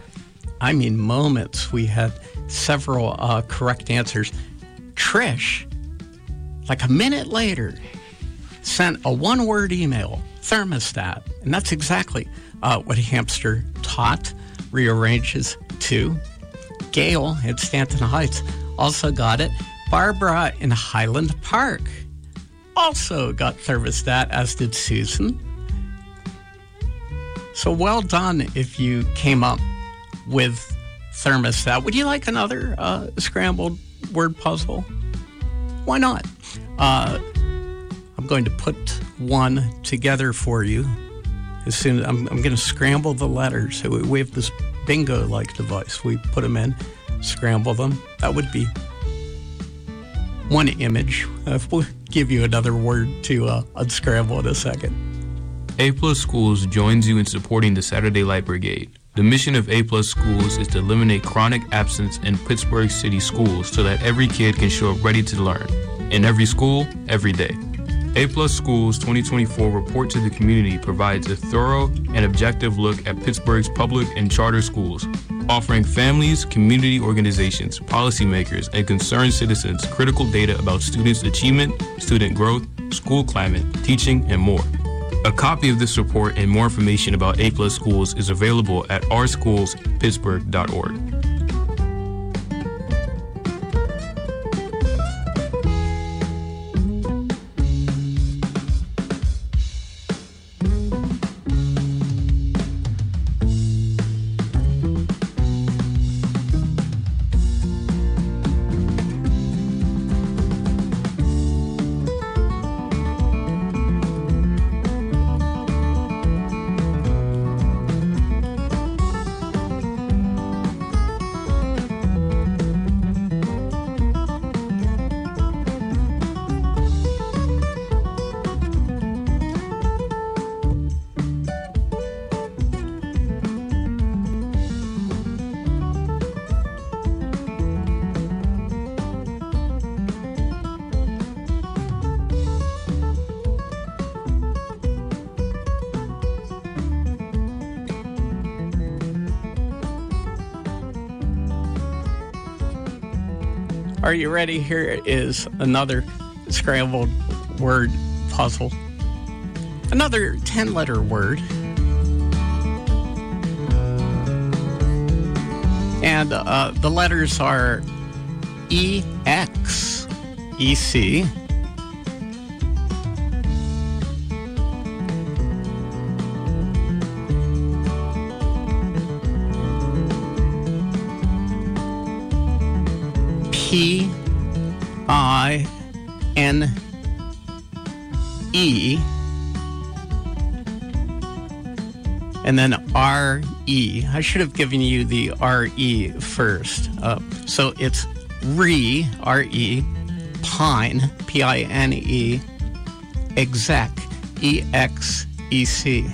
we had several correct answers. Trish, like a minute later, sent a one-word email, thermostat, and that's exactly what Hamster Tot rearranges to. Gail at Stanton Heights also got it. Barbara in Highland Park also got thermostat, as did Susan. So well done if you came up with thermostat. Would you like another scrambled word puzzle? Why not? I'm going to put one together for you. As soon as I'm going to scramble the letters. So we have this bingo-like device. We put them in, scramble them. That would be one image. We'll give you another word to unscramble in a second. A Plus Schools joins you in supporting the Saturday Light Brigade. The mission of A Plus Schools is to eliminate chronic absence in Pittsburgh City schools so that every kid can show up ready to learn. In every school, every day. A Plus Schools 2024 report to the community provides a thorough and objective look at Pittsburgh's public and charter schools, offering families, community organizations, policymakers, and concerned citizens critical data about students' achievement, student growth, school climate, teaching, and more. A copy of this report and more information about A Plus Schools is available at ourschoolspittsburgh.org. Are you ready? Here is another scrambled word puzzle. Another 10-letter word. And the letters are EX, EC, PINE, and then RE. I should have given you the RE first. So it's RE, R-E, Pine, P-I-N-E, exec, E-X-E-C.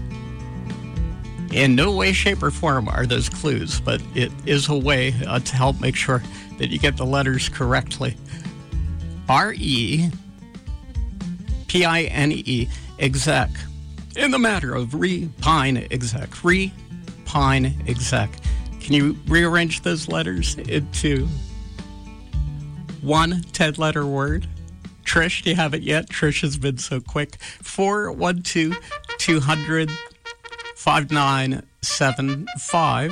In no way, shape, or form are those clues, but it is a way to help make sure that you get the letters correctly. R-E, P-I-N-E, exec. In the matter of repine exec, repine exec. Can you rearrange those letters into one 10-letter word? Trish, do you have it yet? Trish has been so quick. 412-200-5975.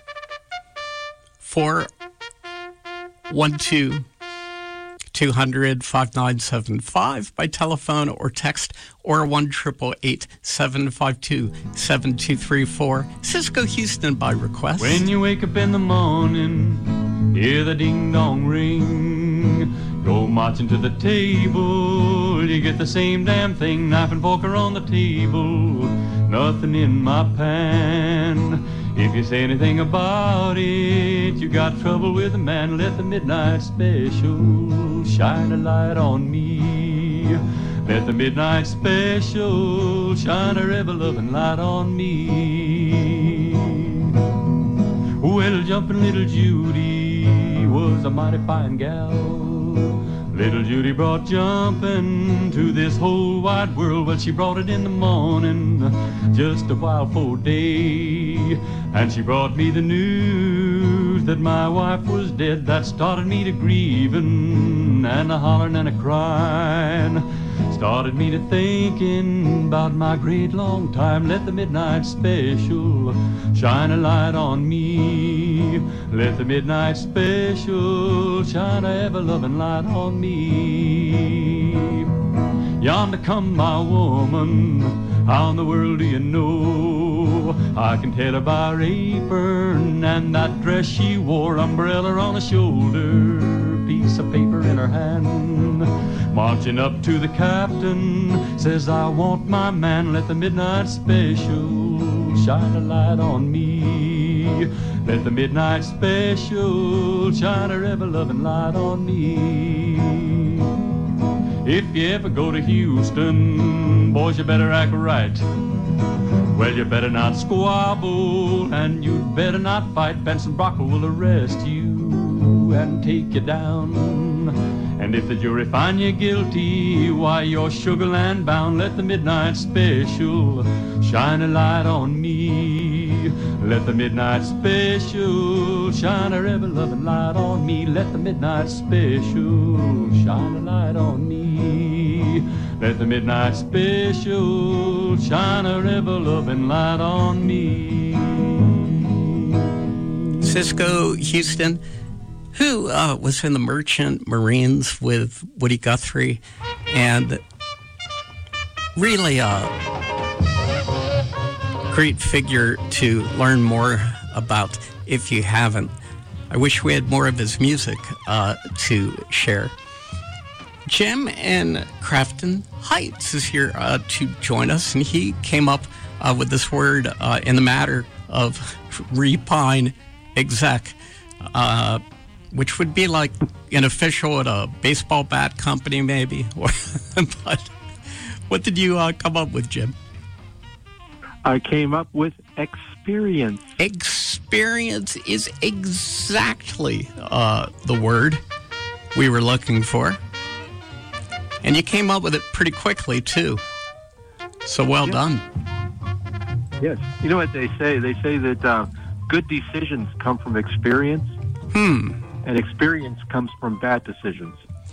412-200-5975 by telephone or text, or 1-888-752-7234. Cisco Houston by request. When you wake up in the morning, hear the ding-dong ring, go marching to the table, you get the same damn thing, knife and fork are on the table, nothing in my pan. If you say anything about it, you got trouble with a man. Let the midnight special shine a light on me. Let the midnight special shine a ever-loving light on me. Well, jumping little Judy was a mighty fine gal. Little Judy brought jumping to this whole wide world. Well, she brought it in the morning, just a while for day. And she brought me the news that my wife was dead. That started me to grieving and a hollering and a crying. Started me to thinking about my great long time. Let the midnight special shine a light on me. Let the midnight special shine a ever-loving light on me. Yonder come my woman, how in the world do you know? I can tell her by her apron and that dress she wore, umbrella on her shoulder, piece of paper in her hand. Marching up to the captain, says I want my man. Let the midnight special shine a light on me. Let the midnight special shine a ever-loving light on me. If you ever go to Houston, boys, you better act right. Well, you better not squabble, and you'd better not fight. Benson Brockle will arrest you and take you down. And if the jury find you guilty, why, you're Sugar Land bound. Let the midnight special shine a light on me. Let the midnight special shine a ever-loving light on me. Let the midnight special shine a light on me. Let the midnight special shine a ever-loving light on me. Cisco Houston, who was in the Merchant Marines with Woody Guthrie, and really a great figure to learn more about if you haven't. I wish we had more of his music to share. Jim in Crafton Heights is here to join us, and he came up with this word in the matter of repine exec, which would be like an official at a baseball bat company, maybe. But what did you come up with, Jim? I came up with experience. Experience is exactly the word we were looking for. And you came up with it pretty quickly, too. So well done. Yes. You know what they say? They say that good decisions come from experience. And experience comes from bad decisions.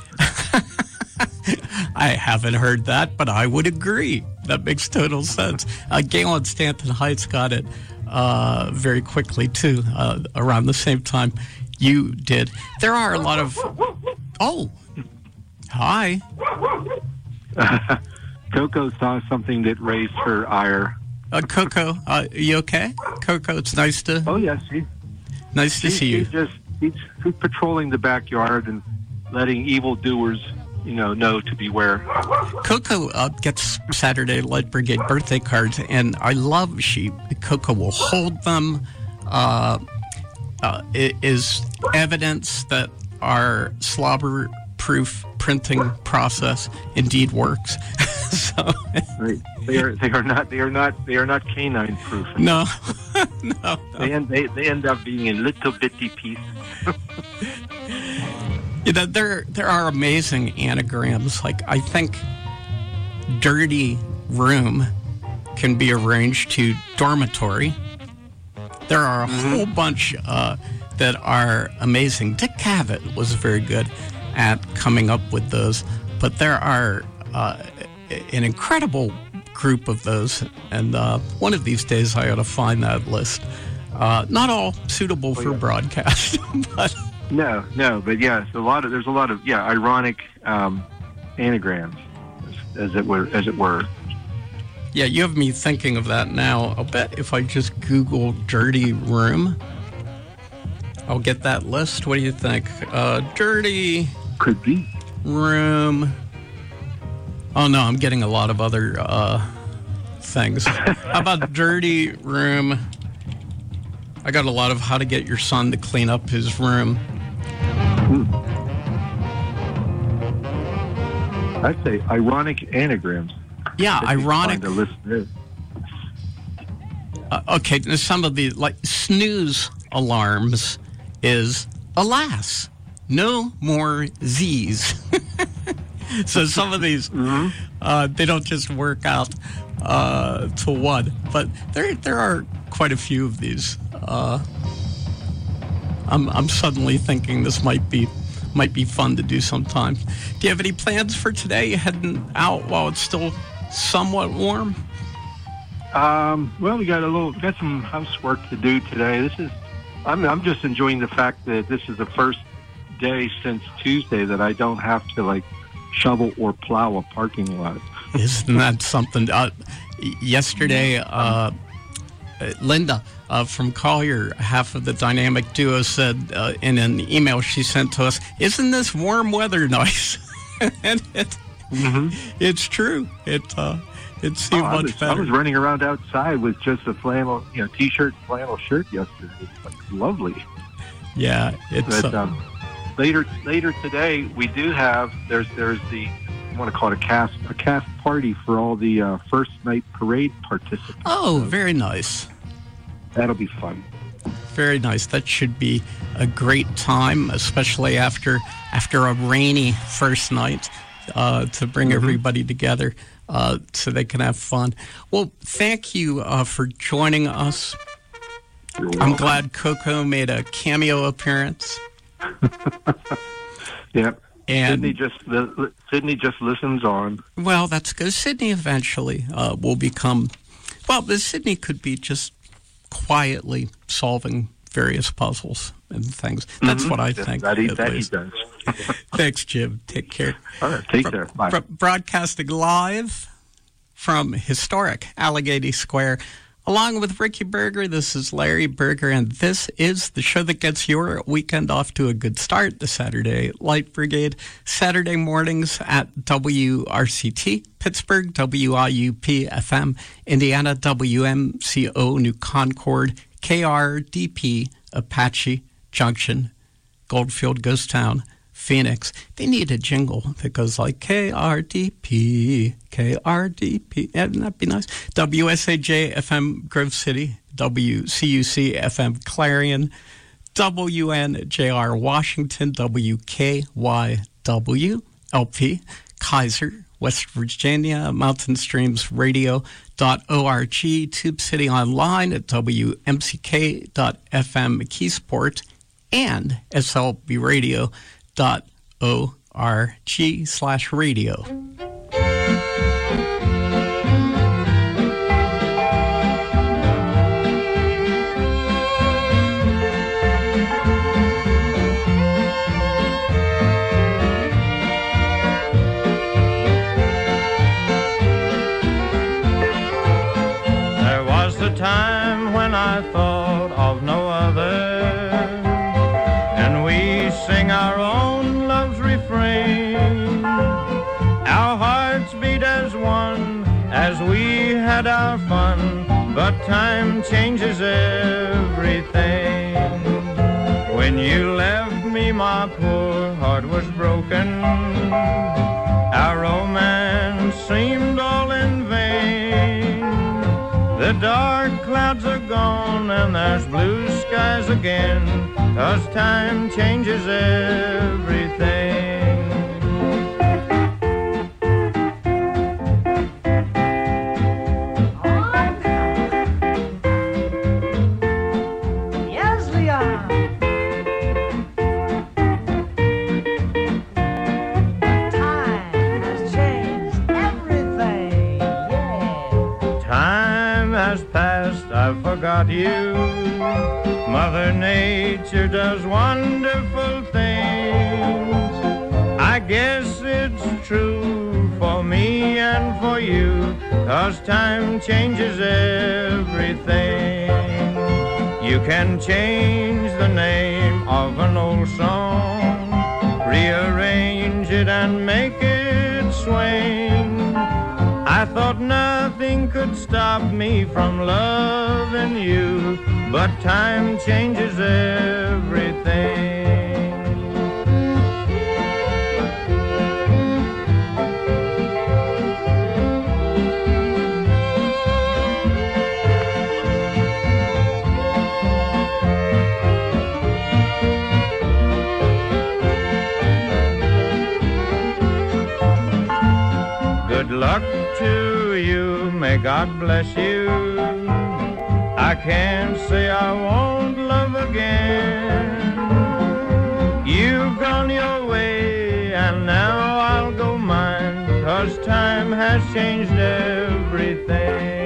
I haven't heard that, but I would agree. That makes total sense. Gail in Stanton Heights got it very quickly, too, around the same time you did. There are a lot of... Oh, hi. Coco saw something that raised her ire. Coco, you okay? Coco, it's nice to... Oh, yes. Nice to see you. He's patrolling the backyard and letting evildoers, know to beware. Coco gets Saturday Light Brigade birthday cards, and I love Coco will hold them. It is evidence that our slobber-proof printing process indeed works. So right. They are not canine proof. No. No. They end up being in little bitty pieces. There are amazing anagrams. Like, I think dirty room can be arranged to dormitory. There are a whole bunch that are amazing. Dick Cavett was very good at coming up with those, but there are an incredible group of those, and one of these days I ought to find that list. Not all suitable for broadcast, but... No, but yes, there's a lot of ironic anagrams, as it were. Yeah, you have me thinking of that now. I'll bet if I just Google dirty room, I'll get that list. What do you think? Dirty could be room. Oh no, I'm getting a lot of other things. How about dirty room? I got a lot of how to get your son to clean up his room. I'd say ironic anagrams. Yeah, ironic. Find a list there. Okay, now some of the snooze alarms is alas, no more Z's. So some of these they don't just work out to one, but there are quite a few of these. I'm suddenly thinking this might be fun to do sometime. Do you have any plans for today? You heading out while it's still somewhat warm? Well, we got some housework to do today. I'm just enjoying the fact that this is the first day since Tuesday that I don't have to shovel or plow a parking lot. Isn't that something? Yesterday, Linda from Collier, half of the dynamic duo, said in an email she sent to us, "Isn't this warm weather nice?" And it's true. It seemed much better. I was running around outside with just a flannel, t-shirt, flannel shirt yesterday. It's lovely. Yeah, it's. But, later today, we do have there's the I want to call it a cast party for all the first night parade participants. Oh, very nice. That'll be fun. Very nice. That should be a great time, especially after a rainy first night, to bring everybody together so they can have fun. Well, thank you for joining us. I'm glad Coco made a cameo appearance. Yep. And Sydney just listens on. Well, that's good. Sydney eventually will become. Well, Sydney could be just quietly solving various puzzles and things. That's what I think. That he does. Thanks, Jim. Take care. All right. Take care. Bye. Broadcasting live from historic Allegheny Square. Along with Ricky Berger, this is Larry Berger, and this is the show that gets your weekend off to a good start, the Saturday Light Brigade. Saturday mornings at WRCT, Pittsburgh, WIUP-FM, Indiana, WMCO, New Concord, KRDP, Apache Junction, Goldfield, Ghost Town, Phoenix. They need a jingle that goes like KRDP. Wouldn't that be nice? WSAJ-FM Grove City, WCUC-FM Clarion, WNJR Washington, WKYW-LP, Kaiser, West Virginia, Mountain Streams Radio.org, Tube City Online at WMCK.FM McKeesport, and slbradio.org/radio. sing our own love's refrain. Our hearts beat as one as we had our fun, but time changes everything. When you left me, my poor heart was broken. Our romance seemed all in vain. The dark clouds are gone and there's blue skies again, 'cause time changes everything. Yes, we are. Time has changed everything. Yeah. Time has passed, I forgot you. Mother Nature does wonderful things. I guess it's true for me and for you, 'cause time changes everything. You can change the name of an old song, rearrange it and make it swing. I thought nothing could stop me from loving you, but time changes everything. Good luck to you, may God bless you. I can't say I won't love again. You've gone your way and now I'll go mine, 'cause time has changed everything.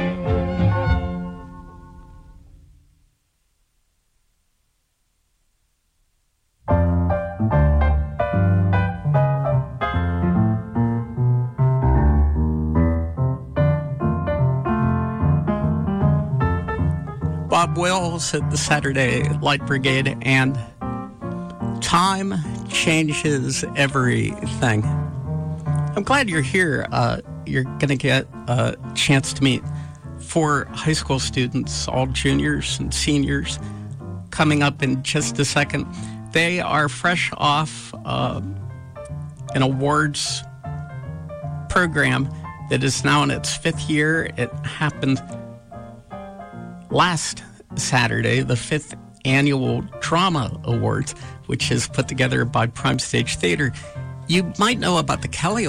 Bob Wills at the Saturday Light Brigade, and time changes everything. I'm glad you're here. You're going to get a chance to meet 4 high school students, all juniors and seniors, coming up in just a second. They are fresh off an awards program that is now in its 5th year. It happened last Saturday, the 5th Annual Drama Awards, which is put together by Prime Stage Theater. You might know about the Kelly